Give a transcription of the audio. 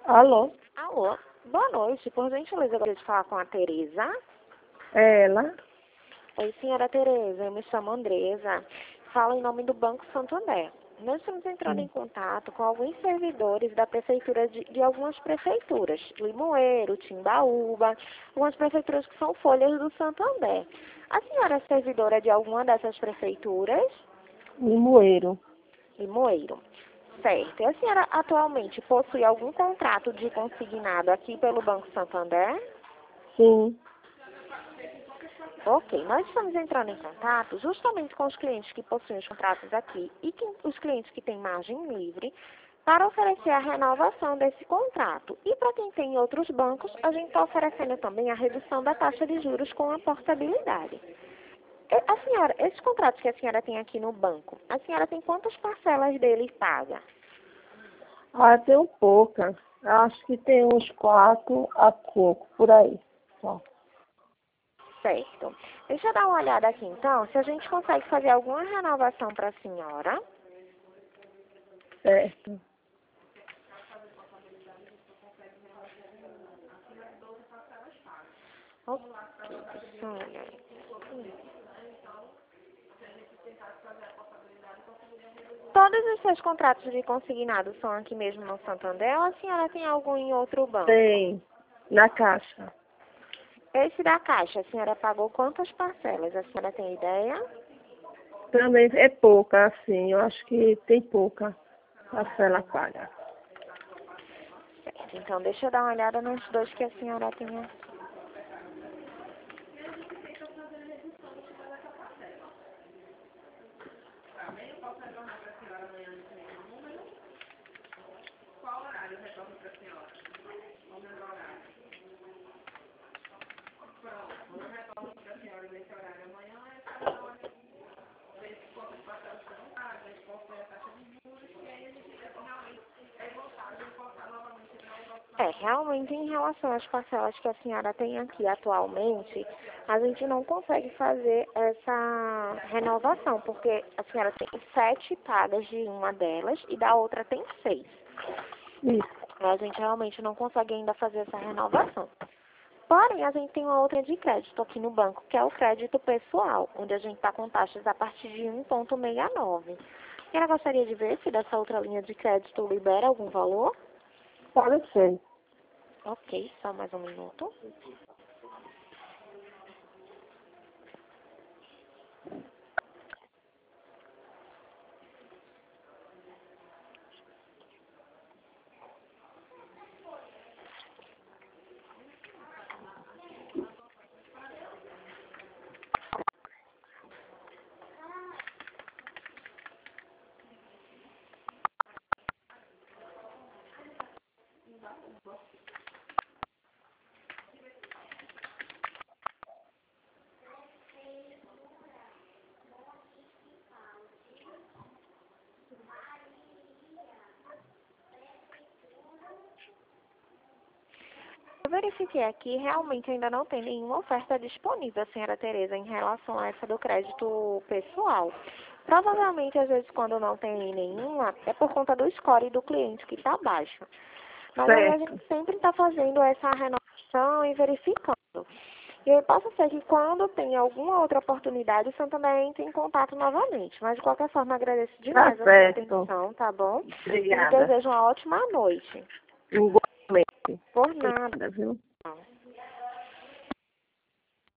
Alô? Alô, boa noite. Por gentileza, eu gostaria de falar com a Tereza. É ela? Oi, senhora Tereza, eu me chamo Andresa. Falo em nome do Banco Santander. Nós estamos entrando em contato com alguns servidores da prefeitura de algumas prefeituras, Limoeiro, Timbaúba, algumas prefeituras que são folhas do Santander. A senhora é servidora de alguma dessas prefeituras? Limoeiro. Limoeiro. Certo. E a senhora atualmente possui algum contrato de consignado aqui pelo Banco Santander? Sim. Ok, nós estamos entrando em contato justamente com os clientes que possuem os contratos aqui e os clientes que têm margem livre para oferecer a renovação desse contrato. E para quem tem em outros bancos, a gente está oferecendo também a redução da taxa de juros com a portabilidade. A senhora, esses contratos que a senhora tem aqui no banco, a senhora tem quantas parcelas dele paga? Tem pouca. Acho que tem uns 4 a pouco, por aí. Só. Certo. Deixa eu dar uma olhada aqui então, se a gente consegue fazer alguma renovação para a senhora. Certo. Ok, deixa eu olhar aqui. Todos os seus contratos de consignado são aqui mesmo no Santander ou a senhora tem algum em outro banco? Tem. Na caixa. Esse da Caixa, a senhora pagou quantas parcelas? A senhora tem ideia? Também é pouca, assim. Eu acho que tem pouca parcela paga. Certo, então deixa eu dar uma olhada nos dois que a senhora tem aqui. Realmente em relação às parcelas que a senhora tem aqui atualmente, a gente não consegue fazer essa renovação, porque a senhora tem 7 pagas de uma delas e da outra tem 6. Isso. A gente realmente não consegue ainda fazer essa renovação. Porém, a gente tem uma outra de crédito aqui no banco, que é o crédito pessoal, onde a gente está com taxas a partir de 1,69. A senhora gostaria de ver se dessa outra linha de crédito libera algum valor? Pode ser. Ok, só mais um minuto. Eu verifiquei aqui, realmente ainda não tem nenhuma oferta disponível, senhora Tereza, em relação a essa do crédito pessoal. Provavelmente, às vezes, quando não tem nenhuma, é por conta do score do cliente que está baixo. Mas aí a Certo. gente sempre está fazendo essa renovação e verificando. E aí pode ser que quando tem alguma outra oportunidade, o Santander entre em contato novamente. Mas, de qualquer forma, agradeço Tá demais a sua certo. atenção, tá bom? E lhe Obrigada. desejo uma ótima noite. Igualmente. Por nada. Obrigada, viu?